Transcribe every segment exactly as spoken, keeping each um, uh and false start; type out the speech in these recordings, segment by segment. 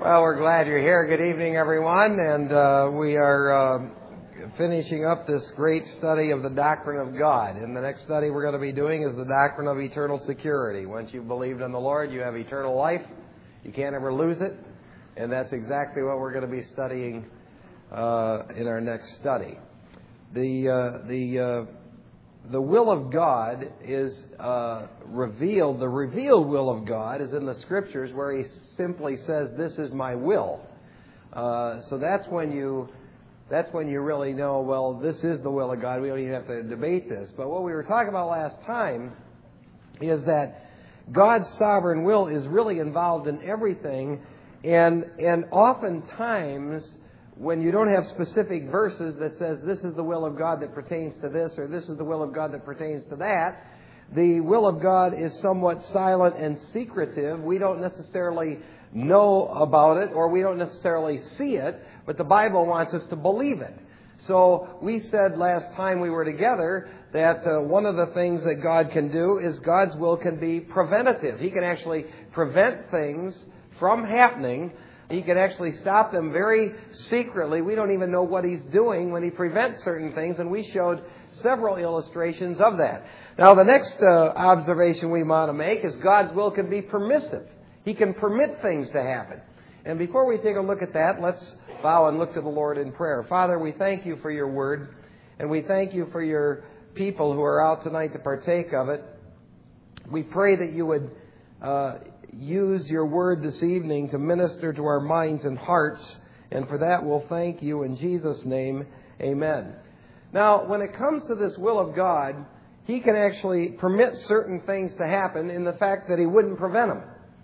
Well, we're glad you're here. Good evening, everyone. And uh, we are uh, finishing up this great study of the doctrine of God. And the next study we're going to be doing is the doctrine of eternal security. Once you've believed in the Lord, you have eternal life. You can't ever lose it. And that's exactly what we're going to be studying uh, in our next study. The uh, the uh, the will of God is uh, revealed. The revealed will of God is in the Scriptures, where He simply says, "This is my will." Uh, so that's when you that's when you really know, well, this is the will of God. We don't even have to debate this. But what we were talking about last time is that God's sovereign will is really involved in everything, and and oftentimes, when you don't have specific verses that says this is the will of God that pertains to this, or this is the will of God that pertains to that, the will of God is somewhat silent and secretive. We don't necessarily know about it, or we don't necessarily see it, but the Bible wants us to believe it. So we said last time we were together that uh, one of the things that God can do is God's will can be preventative. He can actually prevent things from happening. He can actually stop them very secretly. We don't even know what He's doing when He prevents certain things, and we showed several illustrations of that. Now, the next uh, observation we want to make is God's will can be permissive. He can permit things to happen. And before we take a look at that, let's bow and look to the Lord in prayer. Father, we thank You for Your Word, and we thank You for Your people who are out tonight to partake of it. We pray that You would Uh, use Your Word this evening to minister to our minds and hearts. And for that, we'll thank You in Jesus' name. Amen. Now, when it comes to this will of God, He can actually permit certain things to happen in the fact that He wouldn't prevent them.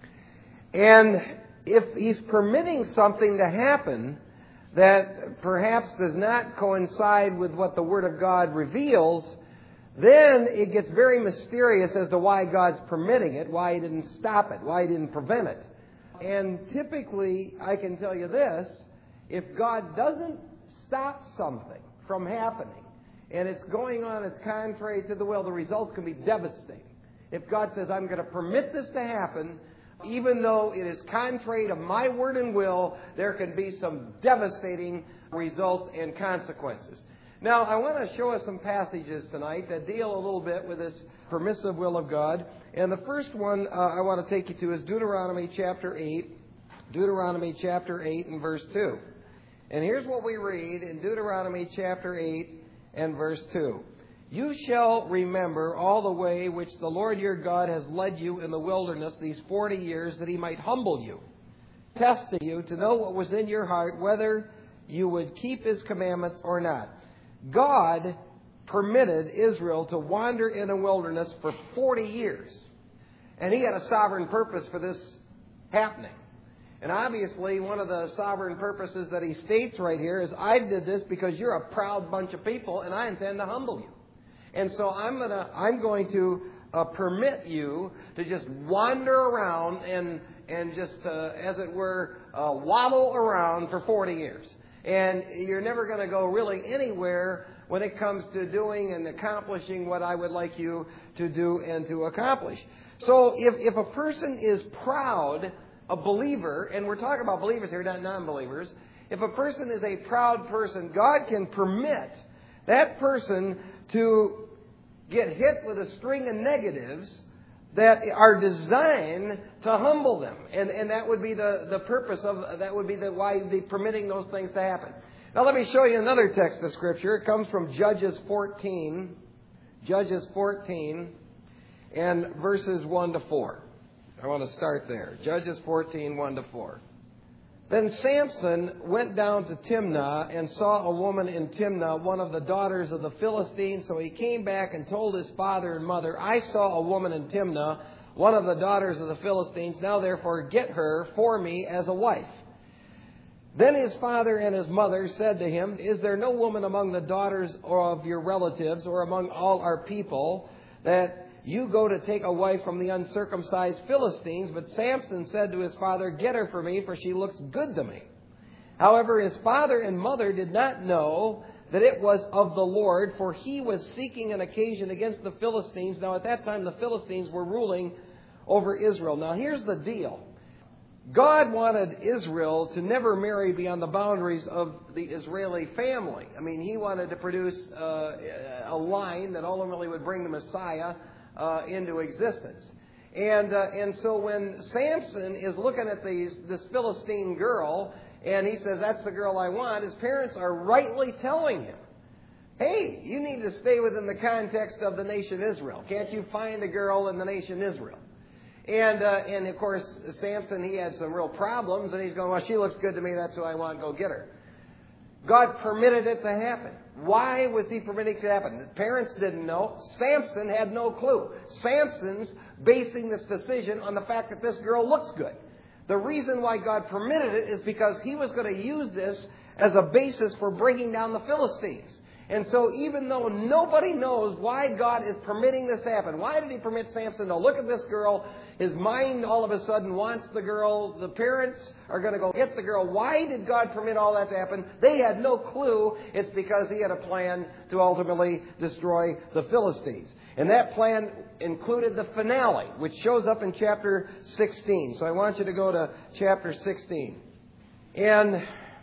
And if He's permitting something to happen that perhaps does not coincide with what the Word of God reveals, then it gets very mysterious as to why God's permitting it, why He didn't stop it, why He didn't prevent it. And typically, I can tell you this, if God doesn't stop something from happening, and it's going on, it's contrary to the will, the results can be devastating. If God says, I'm going to permit this to happen, even though it is contrary to my word and will, there can be some devastating results and consequences. Now, I want to show us some passages tonight that deal a little bit with this permissive will of God. And the first one uh, I want to take you to is Deuteronomy chapter eight. Deuteronomy chapter eight and verse two. And here's what we read in Deuteronomy chapter eight and verse two. You shall remember all the way which the Lord your God has led you in the wilderness these forty years, that He might humble you, testing you to know what was in your heart, whether you would keep His commandments or not. God permitted Israel to wander in a wilderness for forty years. And He had a sovereign purpose for this happening. And obviously, one of the sovereign purposes that He states right here is, I did this because you're a proud bunch of people, and I intend to humble you. And so I'm gonna, I'm going to uh, permit you to just wander around and, and just, uh, as it were, uh, waddle around for forty years. And you're never going to go really anywhere when it comes to doing and accomplishing what I would like you to do and to accomplish. So if, if a person is proud, a believer, and we're talking about believers here, not non-believers, if a person is a proud person, God can permit that person to get hit with a string of negatives that are designed to humble them. And and that would be the, the purpose of, that would be the why the permitting those things to happen. Now let me show you another text of Scripture. It comes from Judges fourteen. Judges fourteen and verses one to four. I want to start there. Judges fourteen, one to four. Then Samson went down to Timnah and saw a woman in Timnah, one of the daughters of the Philistines. So he came back and told his father and mother, I saw a woman in Timnah, one of the daughters of the Philistines. Now therefore get her for me as a wife. Then his father and his mother said to him, Is there no woman among the daughters of your relatives or among all our people that you go to take a wife from the uncircumcised Philistines? But Samson said to his father, Get her for me, for she looks good to me. However, his father and mother did not know that it was of the Lord, for he was seeking an occasion against the Philistines. Now, at that time, the Philistines were ruling over Israel. Now, here's the deal. God wanted Israel to never marry beyond the boundaries of the Israeli family. I mean, He wanted to produce uh, a line that ultimately would bring the Messiah uh, into existence. And uh, and so when Samson is looking at these this Philistine girl, and he says, "That's the girl I want," his parents are rightly telling him, "Hey, you need to stay within the context of the nation Israel. Can't you find a girl in the nation Israel?" And, uh, and of course, Samson, he had some real problems, and he's going, "Well, she looks good to me, that's who I want, go get her." God permitted it to happen. Why was He permitting it to happen? The parents didn't know. Samson had no clue. Samson's basing this decision on the fact that this girl looks good. The reason why God permitted it is because He was going to use this as a basis for bringing down the Philistines. And so even though nobody knows why God is permitting this to happen, why did He permit Samson to look at this girl? His mind all of a sudden wants the girl. The parents are going to go get the girl. Why did God permit all that to happen? They had no clue. It's because He had a plan to ultimately destroy the Philistines. And that plan included the finale, which shows up in chapter sixteen. So I want you to go to chapter sixteen. And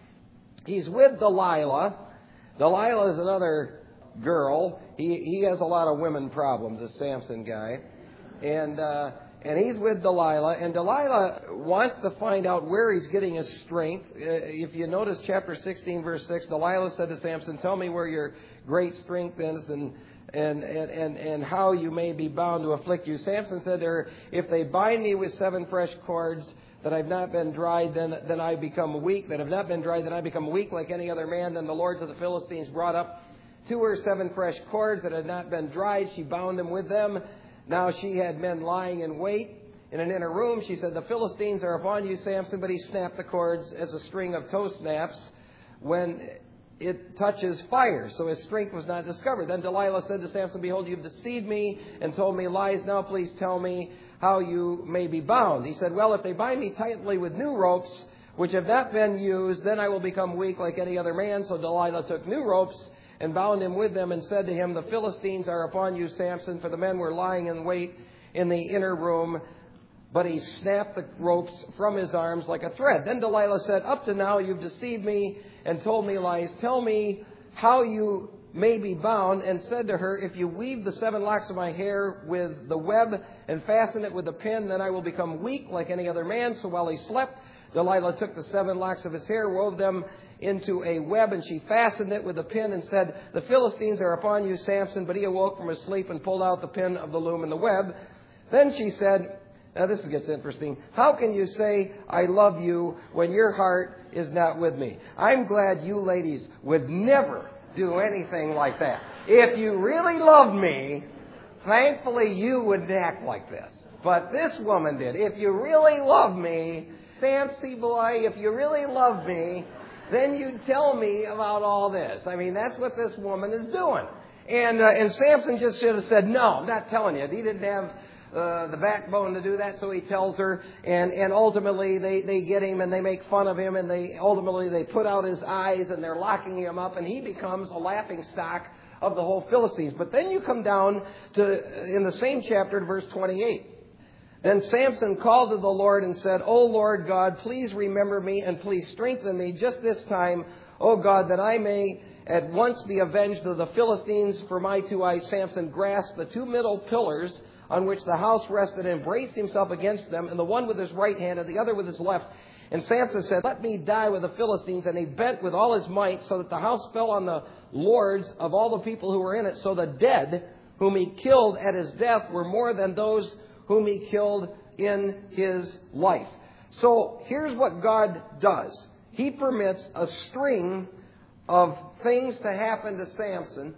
he's with Delilah. Delilah is another girl. He he has a lot of women problems, this Samson guy. And uh, and he's with Delilah. And Delilah wants to find out where he's getting his strength. Uh, if you notice chapter sixteen, verse six, Delilah said to Samson, "Tell me where your great strength is and, and, and, and, and how you may be bound to afflict you." Samson said to her, "If they bind me with seven fresh cords that I've not been dried, then then I become weak. That have not been dried, then I become weak like any other man." Then the lords of the Philistines brought up to her seven fresh cords that had not been dried. She bound them with them. Now she had men lying in wait in an inner room. She said, "The Philistines are upon you, Samson." But he snapped the cords as a string of toe snaps when it touches fire. So his strength was not discovered. Then Delilah said to Samson, "Behold, you've deceived me and told me lies. Now please tell me how you may be bound." He said, "Well, if they bind me tightly with new ropes, which have not been used, then I will become weak like any other man." So Delilah took new ropes and bound him with them and said to him, "The Philistines are upon you, Samson," for the men were lying in wait in the inner room. But he snapped the ropes from his arms like a thread. Then Delilah said, "Up to now you've deceived me and told me lies. Tell me how you may be bound." And said to her, "If you weave the seven locks of my hair with the web and fasten it with a pin, then I will become weak like any other man." So while he slept, Delilah took the seven locks of his hair, wove them into a web, and she fastened it with a pin and said, "The Philistines are upon you, Samson." But he awoke from his sleep and pulled out the pin of the loom and the web. Then she said, now this gets interesting, "How can you say I love you when your heart is not with me?" I'm glad you ladies would never do anything like that. If you really loved me, thankfully you wouldn't act like this. But this woman did. If you really love me, Samson boy, if you really love me, then you'd tell me about all this. I mean, that's what this woman is doing. And uh, and Samson just should have said, "No, I'm not telling you." He didn't have uh, the backbone to do that, so he tells her. And, and ultimately, they, they get him and they make fun of him. And they ultimately, they put out his eyes and they're locking him up. And he becomes a laughing stock of the whole Philistines. But then you come down to, in the same chapter, to verse twenty-eight. Then Samson called to the Lord and said, "O Lord God, please remember me and please strengthen me just this time, O God, that I may at once be avenged of the Philistines." For my two eyes, Samson grasped the two middle pillars on which the house rested and braced himself against them, and the one with his right hand and the other with his left. And Samson said, "Let me die with the Philistines." And he bent with all his might so that the house fell on the lords of all the people who were in it. So the dead whom he killed at his death were more than those whom he killed in his life. So here's what God does. He permits a string of things to happen to Samson.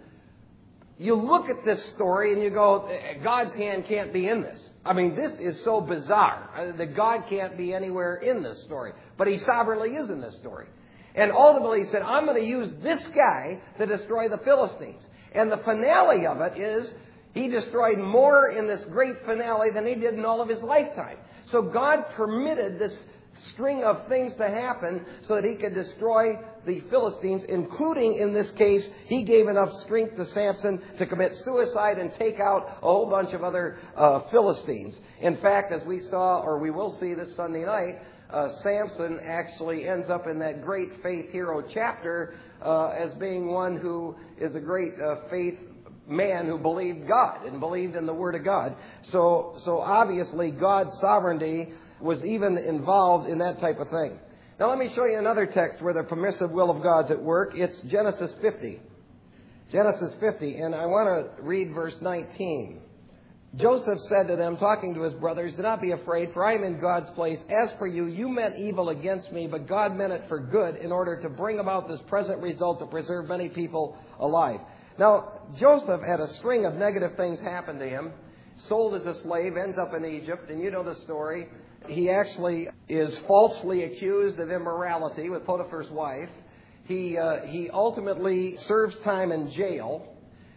You look at this story and you go, God's hand can't be in this. I mean, this is so bizarre that God can't be anywhere in this story. But He sovereignly is in this story. And ultimately He said, "I'm going to use this guy to destroy the Philistines." And the finale of it is, He destroyed more in this great finale than He did in all of His lifetime. So God permitted this string of things to happen so that He could destroy the Philistines, including, in this case, He gave enough strength to Samson to commit suicide and take out a whole bunch of other uh, Philistines. In fact, as we saw, or we will see this Sunday night, uh, Samson actually ends up in that great faith hero chapter uh, as being one who is a great uh, faith man who believed God and believed in the Word of God. So, so obviously God's sovereignty was even involved in that type of thing. Now let me show you another text where the permissive will of God's at work. It's Genesis fifty. Genesis fifty, and I want to read verse nineteen. Joseph said to them, talking to his brothers, "Do not be afraid, for I am in God's place. As for you, you meant evil against me, but God meant it for good in order to bring about this present result to preserve many people alive." Now, Joseph had a string of negative things happen to him. Sold as a slave, ends up in Egypt, and you know the story. He actually is falsely accused of immorality with Potiphar's wife. He uh, he ultimately serves time in jail.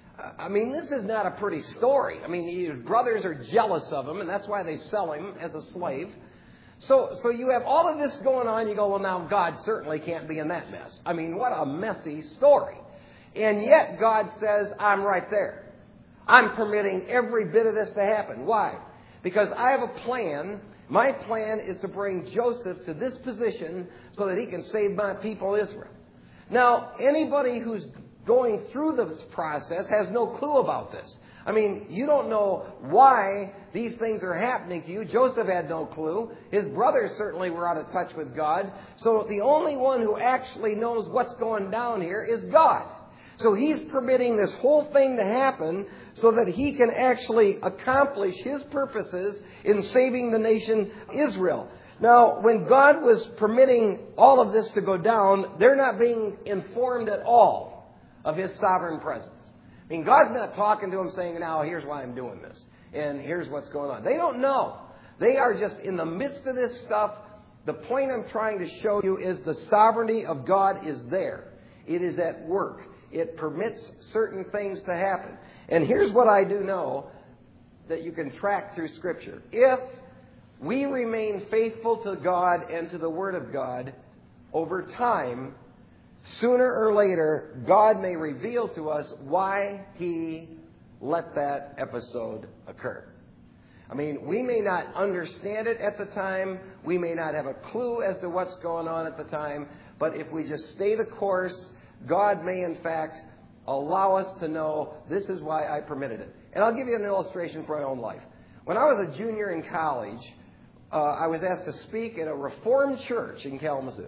I mean, this is not a pretty story. I mean, his brothers are jealous of him, and that's why they sell him as a slave. So, so you have all of this going on. You go, well, now God certainly can't be in that mess. I mean, what a messy story. And yet God says, I'm right there. I'm permitting every bit of this to happen. Why? Because I have a plan. My plan is to bring Joseph to this position so that he can save my people Israel. Now, anybody who's going through this process has no clue about this. I mean, you don't know why these things are happening to you. Joseph had no clue. His brothers certainly were out of touch with God. So the only one who actually knows what's going down here is God. So he's permitting this whole thing to happen so that he can actually accomplish his purposes in saving the nation Israel. Now, when God was permitting all of this to go down, they're not being informed at all of his sovereign presence. I mean, God's not talking to them saying, now, here's why I'm doing this, and here's what's going on. They don't know. They are just in the midst of this stuff. The point I'm trying to show you is the sovereignty of God is there. It is at work. It permits certain things to happen. And here's what I do know that you can track through Scripture. If we remain faithful to God and to the Word of God over time, sooner or later, God may reveal to us why He let that episode occur. I mean, we may not understand it at the time. We may not have a clue as to what's going on at the time. But if we just stay the course, God may, in fact, allow us to know this is why I permitted it. And I'll give you an illustration from my own life. When I was a junior in college, uh, I was asked to speak at a Reformed church in Kalamazoo.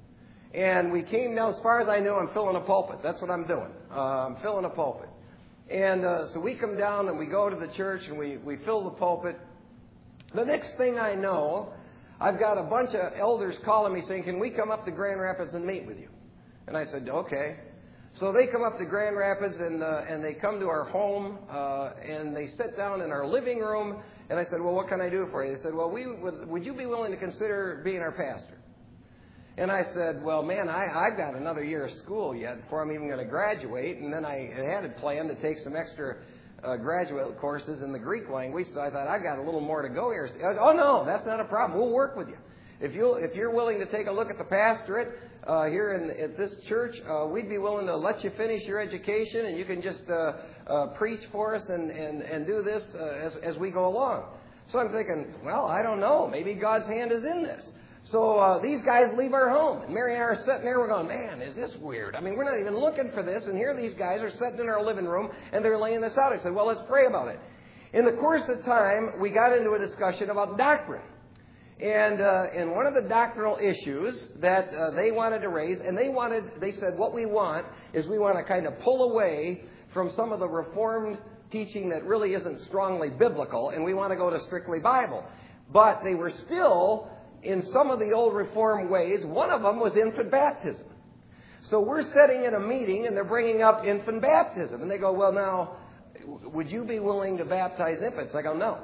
And we came down, as far as I know, I'm filling a pulpit. That's what I'm doing. Uh, I'm filling a pulpit. And uh, so we come down and we go to the church and we, we fill the pulpit. The next thing I know, I've got a bunch of elders calling me saying, can we come up to Grand Rapids and meet with you? And I said, okay. So they come up to Grand Rapids and uh, and they come to our home uh, and they sit down in our living room. And I said, well, what can I do for you? They said, well, we would, would you be willing to consider being our pastor? And I said, well, man, I, I've got another year of school yet before I'm even going to graduate. And then I had a plan to take some extra uh, graduate courses in the Greek language. So I thought, I've got a little more to go here. I said, oh, no, that's not a problem. We'll work with you. If, you'll, if you're willing to take a look at the pastorate uh, here in, at this church, uh, we'd be willing to let you finish your education and you can just uh, uh, preach for us and, and, and do this uh, as, as we go along. So I'm thinking, well, I don't know. Maybe God's hand is in this. So uh, these guys leave our home. And Mary and I are sitting there. We're going, man, is this weird? I mean, we're not even looking for this. And here these guys are sitting in our living room and they're laying this out. I said, well, let's pray about it. In the course of time, we got into a discussion about doctrine. And uh, and one of the doctrinal issues that uh, they wanted to raise, and they wanted, they said, what we want is we want to kind of pull away from some of the Reformed teaching that really isn't strongly biblical, and we want to go to strictly Bible. But they were still in some of the old Reformed ways. One of them was infant baptism. So we're sitting in a meeting, and they're bringing up infant baptism. And they go, well, now, would you be willing to baptize infants? I go, no.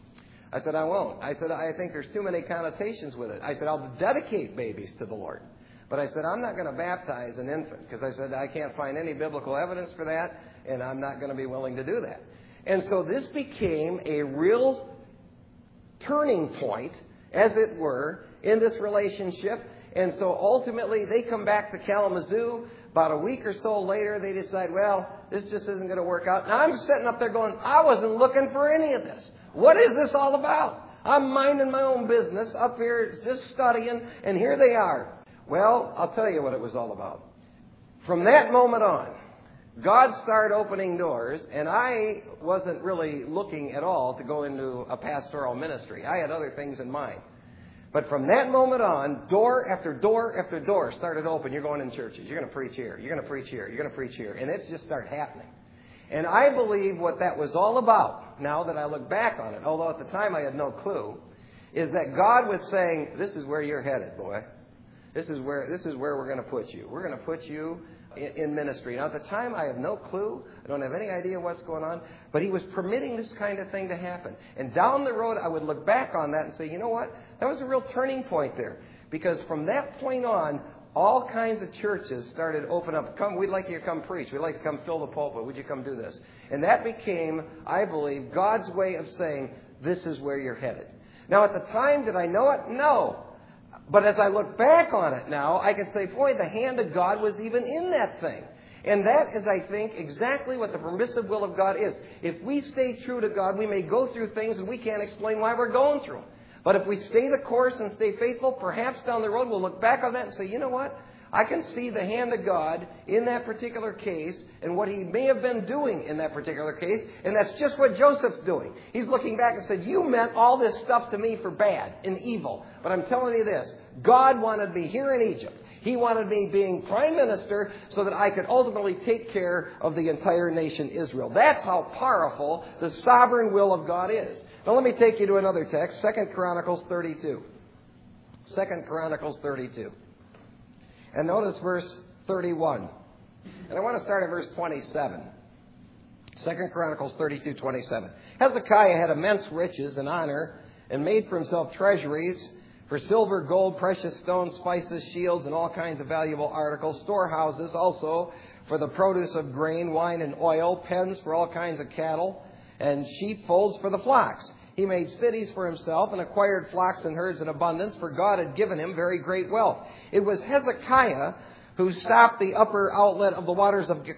I said, I won't. I said, I think there's too many connotations with it. I said, I'll dedicate babies to the Lord. But I said, I'm not going to baptize an infant because I said, I can't find any biblical evidence for that, and I'm not going to be willing to do that. And so this became a real turning point, as it were, in this relationship. And so ultimately, they come back to Kalamazoo. About a week or so later, they decide, well, this just isn't going to work out. Now, I'm sitting up there going, I wasn't looking for any of this. What is this all about? I'm minding my own business up here just studying, and here they are. Well, I'll tell you what it was all about. From that moment on, God started opening doors, and I wasn't really looking at all to go into a pastoral ministry. I had other things in mind. But from that moment on, door after door after door started open. You're going in churches. You're going to preach here. You're going to preach here. You're going to preach here. And it just started happening. And I believe what that was all about, now that I look back on it, although at the time I had no clue, is that God was saying, this is where you're headed, boy. This is where this is where we're going to put you. We're going to put you in, in ministry. Now, at the time, I have no clue. I don't have any idea what's going on. But he was permitting this kind of thing to happen. And down the road, I would look back on that and say, you know what? That was a real turning point there. Because from that point on, all kinds of churches started to open up. Come, we'd like you to come preach. We'd like to come fill the pulpit. Would you come do this? And that became, I believe, God's way of saying, this is where you're headed. Now, at the time, did I know it? No. But as I look back on it now, I can say, boy, the hand of God was even in that thing. And that is, I think, exactly what the permissive will of God is. If we stay true to God, we may go through things and we can't explain why we're going through them. But if we stay the course and stay faithful, perhaps down the road we'll look back on that and say, you know what? I can see the hand of God in that particular case and what he may have been doing in that particular case. And that's just what Joseph's doing. He's looking back and said, you meant all this stuff to me for bad and evil. But I'm telling you this, God wanted me here in Egypt. He wanted me being prime minister so that I could ultimately take care of the entire nation Israel. That's how powerful the sovereign will of God is. Now let me take you to another text, Second Chronicles thirty-two. Second Chronicles thirty-two. And notice verse thirty-one. And I want to start at verse twenty-seven. Second Chronicles thirty-two, twenty-seven. Hezekiah had immense riches and honor and made for himself treasuries for silver, gold, precious stones, spices, shields, and all kinds of valuable articles, storehouses also for the produce of grain, wine, and oil, pens for all kinds of cattle, and sheepfolds for the flocks. He made cities for himself and acquired flocks and herds in abundance, for God had given him very great wealth. It was Hezekiah who stopped the upper outlet of the waters of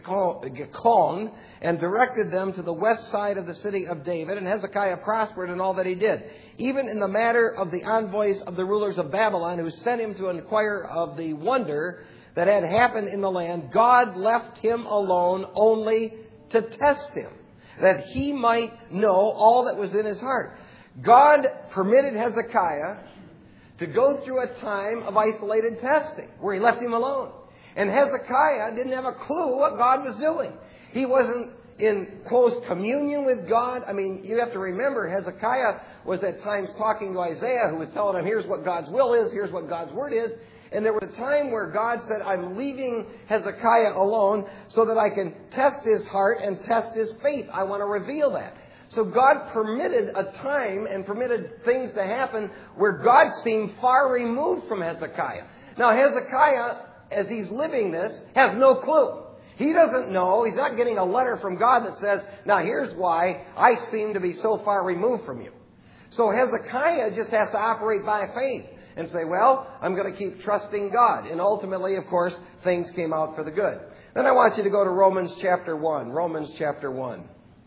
Gihon and directed them to the west side of the city of David. And Hezekiah prospered in all that he did. Even in the matter of the envoys of the rulers of Babylon, who sent him to inquire of the wonder that had happened in the land, God left him alone only to test him, that he might know all that was in his heart. God permitted Hezekiah to go through a time of isolated testing where he left him alone. And Hezekiah didn't have a clue what God was doing. He wasn't in close communion with God. I mean, you have to remember, Hezekiah was at times talking to Isaiah, who was telling him, here's what God's will is, here's what God's word is. And there was a time where God said, I'm leaving Hezekiah alone so that I can test his heart and test his faith. I want to reveal that. So God permitted a time and permitted things to happen where God seemed far removed from Hezekiah. Now, Hezekiah, as he's living this, has no clue. He doesn't know. He's not getting a letter from God that says, now here's why I seem to be so far removed from you. So Hezekiah just has to operate by faith and say, well, I'm going to keep trusting God. And ultimately, of course, things came out for the good. Then I want you to go to Romans chapter one. Romans chapter one.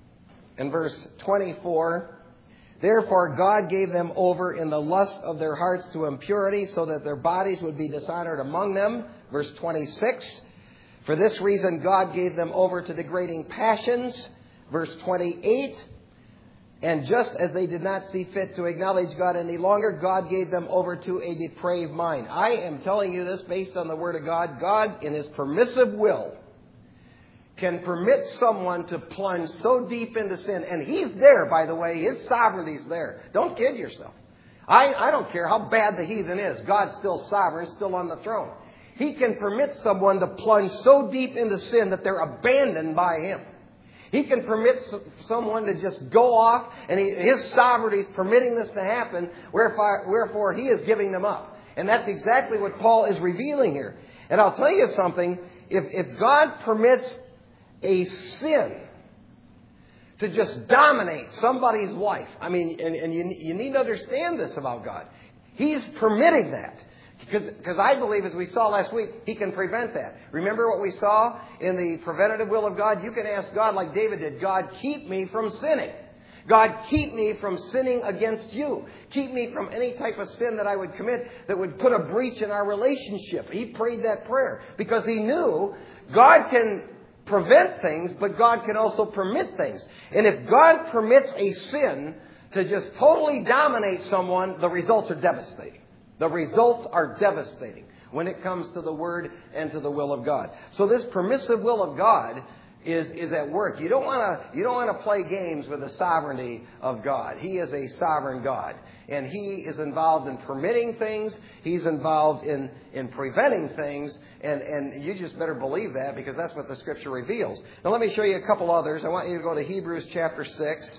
And verse twenty-four. Therefore God gave them over in the lust of their hearts to impurity, so that their bodies would be dishonored among them. Verse twenty-six. For this reason God gave them over to degrading passions. Verse twenty-eight. And just as they did not see fit to acknowledge God any longer, God gave them over to a depraved mind. I am telling you this based on the Word of God. God, in His permissive will, can permit someone to plunge so deep into sin. And He's there, by the way. His sovereignty's there. Don't kid yourself. I, I don't care how bad the heathen is. God's still sovereign, still on the throne. He can permit someone to plunge so deep into sin that they're abandoned by Him. He can permit someone to just go off, and he, His sovereignty is permitting this to happen, wherefore, wherefore He is giving them up. And that's exactly what Paul is revealing here. And I'll tell you something, if, if God permits a sin to just dominate somebody's life, I mean, and, and you, you need to understand this about God. He's permitting that. Because, because I believe, as we saw last week, He can prevent that. Remember what we saw in the preventative will of God? You can ask God like David did, God, keep me from sinning. God, keep me from sinning against you. Keep me from any type of sin that I would commit that would put a breach in our relationship. He prayed that prayer because he knew God can prevent things, but God can also permit things. And if God permits a sin to just totally dominate someone, the results are devastating. The results are devastating when it comes to the Word and to the will of God. So this permissive will of God is, is at work. You don't want to you don't want to play games with the sovereignty of God. He is a sovereign God. And He is involved in permitting things. He's involved in, in preventing things. And, and you just better believe that, because that's what the Scripture reveals. Now let me show you a couple others. I want you to go to Hebrews chapter six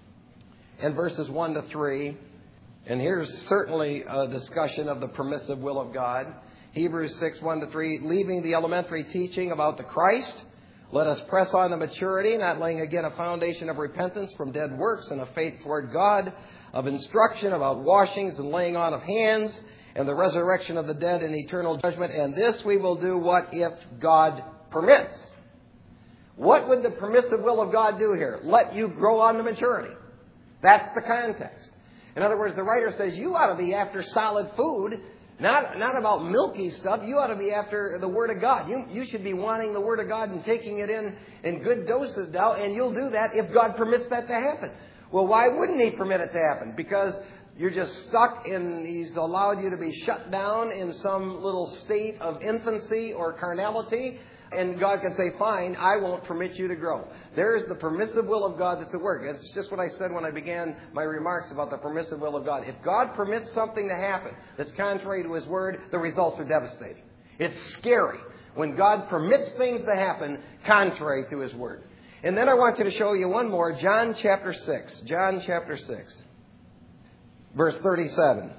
and verses one to three. And here's certainly a discussion of the permissive will of God. Hebrews six, one to three. Leaving the elementary teaching about the Christ, let us press on to maturity, not laying again a foundation of repentance from dead works and of faith toward God, of instruction about washings and laying on of hands, and the resurrection of the dead and eternal judgment. And this we will do, what if God permits? What would the permissive will of God do here? Let you grow on to maturity. That's the context. In other words, the writer says you ought to be after solid food, not, not about milky stuff. You ought to be after the Word of God. You, you should be wanting the Word of God and taking it in in good doses now, and you'll do that if God permits that to happen. Well, why wouldn't He permit it to happen? Because you're just stuck in, He's allowed you to be shut down in some little state of infancy or carnality. And God can say, fine, I won't permit you to grow. There's the permissive will of God that's at work. It's just what I said when I began my remarks about the permissive will of God. If God permits something to happen that's contrary to His Word, the results are devastating. It's scary when God permits things to happen contrary to His Word. And then I want you to show you one more. John chapter six. John chapter six. Verse thirty-seven.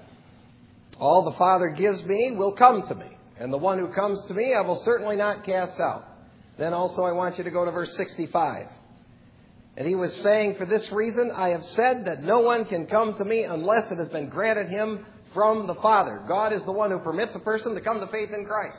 All the Father gives me will come to me. And the one who comes to me, I will certainly not cast out. Then also I want you to go to verse sixty-five. And He was saying, for this reason I have said that no one can come to me unless it has been granted him from the Father. God is the one who permits a person to come to faith in Christ.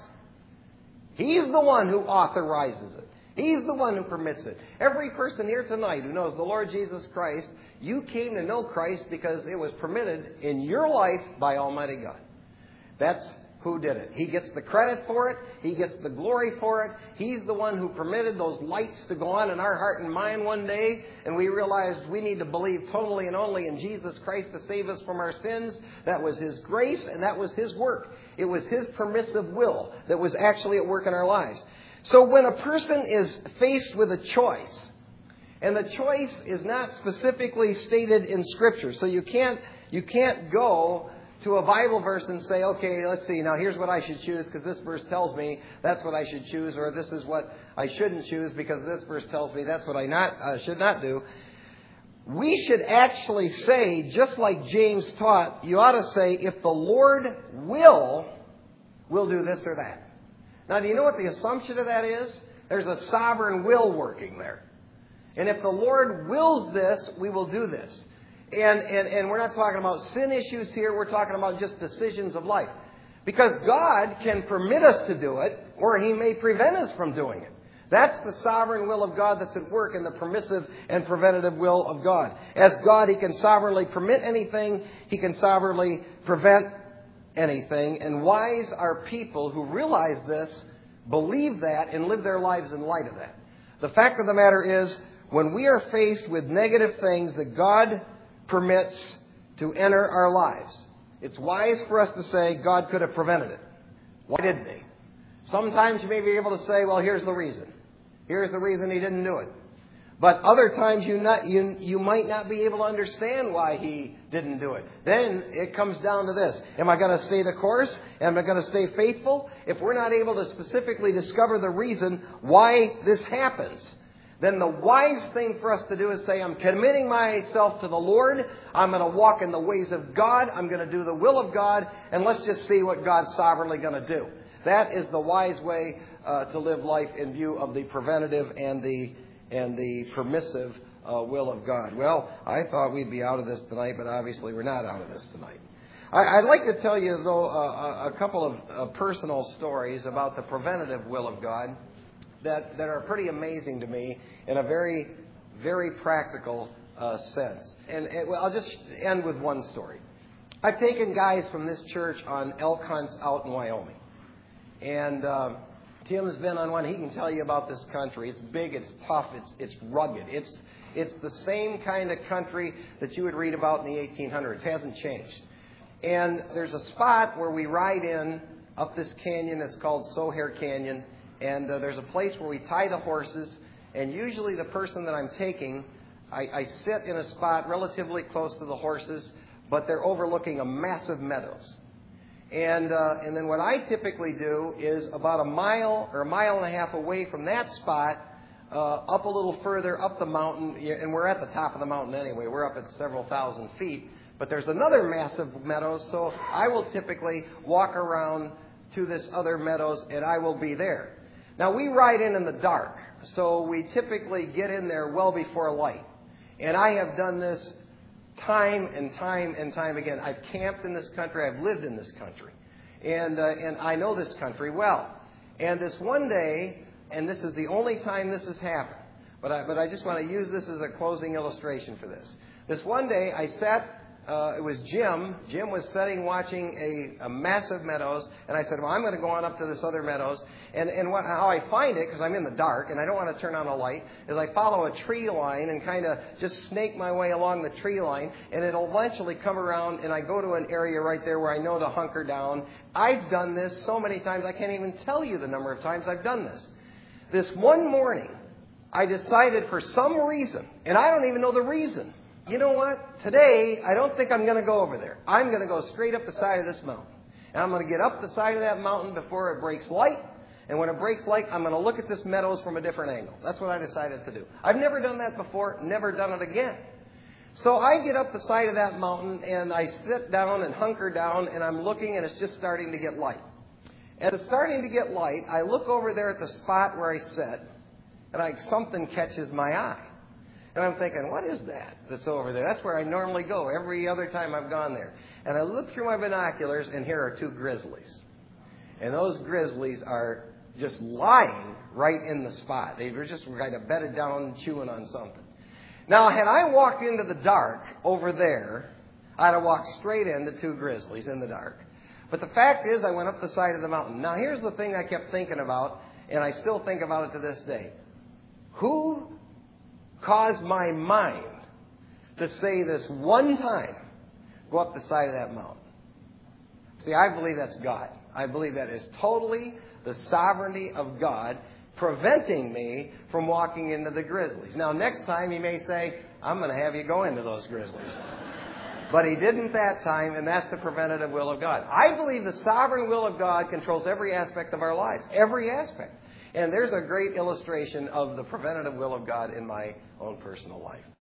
He's the one who authorizes it. He's the one who permits it. Every person here tonight who knows the Lord Jesus Christ, you came to know Christ because it was permitted in your life by Almighty God. That's who did it. He gets the credit for it. He gets the glory for it. He's the one who permitted those lights to go on in our heart and mind one day, and we realized we need to believe totally and only in Jesus Christ to save us from our sins. That was His grace, and that was His work. It was His permissive will that was actually at work in our lives. So when a person is faced with a choice, and the choice is not specifically stated in Scripture, so you can't you can't go to a Bible verse and say, okay, let's see, now here's what I should choose because this verse tells me that's what I should choose, or this is what I shouldn't choose because this verse tells me that's what I not uh, should not do. We should actually say, just like James taught, you ought to say, if the Lord will, we'll do this or that. Now, do you know what the assumption of that is? There's a sovereign will working there. And if the Lord wills this, we will do this. And, and, and we're not talking about sin issues here. We're talking about just decisions of life. Because God can permit us to do it, or He may prevent us from doing it. That's the sovereign will of God that's at work in the permissive and preventative will of God. As God, He can sovereignly permit anything. He can sovereignly prevent anything. And wise are people who realize this, believe that, and live their lives in light of that. The fact of the matter is, when we are faced with negative things that God permits to enter our lives, it's wise for us to say God could have prevented it. Why didn't He? Sometimes you may be able to say, well, here's the reason. Here's the reason He didn't do it. But other times you not you you might not be able to understand why He didn't do it. Then it comes down to this. Am I going to stay the course? Am I going to stay faithful? If we're not able to specifically discover the reason why this happens, then the wise thing for us to do is say, I'm committing myself to the Lord. I'm going to walk in the ways of God. I'm going to do the will of God. And let's just see what God's sovereignly going to do. That is the wise way uh, to live life in view of the preventative and the and the permissive uh, will of God. Well, I thought we'd be out of this tonight, but obviously we're not out of this tonight. I, I'd like to tell you, though, uh, a couple of uh, personal stories about the preventative will of God that, that are pretty amazing to me in a very, very practical uh, uh, sense. And, and well, I'll just end with one story. I've taken guys from this church on elk hunts out in Wyoming. And uh, Tim's been on one. He can tell you about this country. It's big, it's tough, it's it's rugged. It's it's the same kind of country that you would read about in the eighteen hundreds. It hasn't changed. And there's a spot where we ride in up this canyon. It's called Sohair Canyon. And uh, there's a place where we tie the horses. And usually the person that I'm taking, I, I sit in a spot relatively close to the horses, but they're overlooking a massive meadows. And uh, and then what I typically do is about a mile or a mile and a half away from that spot, uh, up a little further up the mountain, and we're at the top of the mountain anyway. We're up at several thousand feet. But there's another massive meadows, so I will typically walk around to this other meadows, and I will be there. Now, we ride in in the dark, so we typically get in there well before light. And I have done this time and time and time again. I've camped in this country. I've lived in this country. And uh, and I know this country well. And this one day, and this is the only time this has happened, but I, but I just want to use this as a closing illustration for this. This one day, I sat, uh, it was Jim. Jim was sitting watching a, a massive meadows, and I said, well, I'm going to go on up to this other meadows. And, and what, how I find it, because I'm in the dark, and I don't want to turn on a light, is I follow a tree line and kind of just snake my way along the tree line, and it'll eventually come around, and I go to an area right there where I know to hunker down. I've done this so many times, I can't even tell you the number of times I've done this. This one morning, I decided for some reason, and I don't even know the reason, you know what? Today, I don't think I'm going to go over there. I'm going to go straight up the side of this mountain. And I'm going to get up the side of that mountain before it breaks light. And when it breaks light, I'm going to look at this meadows from a different angle. That's what I decided to do. I've never done that before, never done it again. So I get up the side of that mountain, and I sit down and hunker down, and I'm looking, and it's just starting to get light. As it's starting to get light, I look over there at the spot where I sit, and I, something catches my eye. And I'm thinking, what is that that's over there? That's where I normally go every other time I've gone there. And I look through my binoculars, and here are two grizzlies. And those grizzlies are just lying right in the spot. They were just kind of bedded down, chewing on something. Now, had I walked into the dark over there, I'd have walked straight into two grizzlies in the dark. But the fact is, I went up the side of the mountain. Now, here's the thing I kept thinking about, and I still think about it to this day. Who caused my mind to say this one time, go up the side of that mountain? See, I believe that's God. I believe that is totally the sovereignty of God preventing me from walking into the grizzlies. Now, next time he may say, I'm going to have you go into those grizzlies. But he didn't that time, and that's the preventative will of God. I believe the sovereign will of God controls every aspect of our lives, every aspect. And there's a great illustration of the preventative will of God in my own personal life.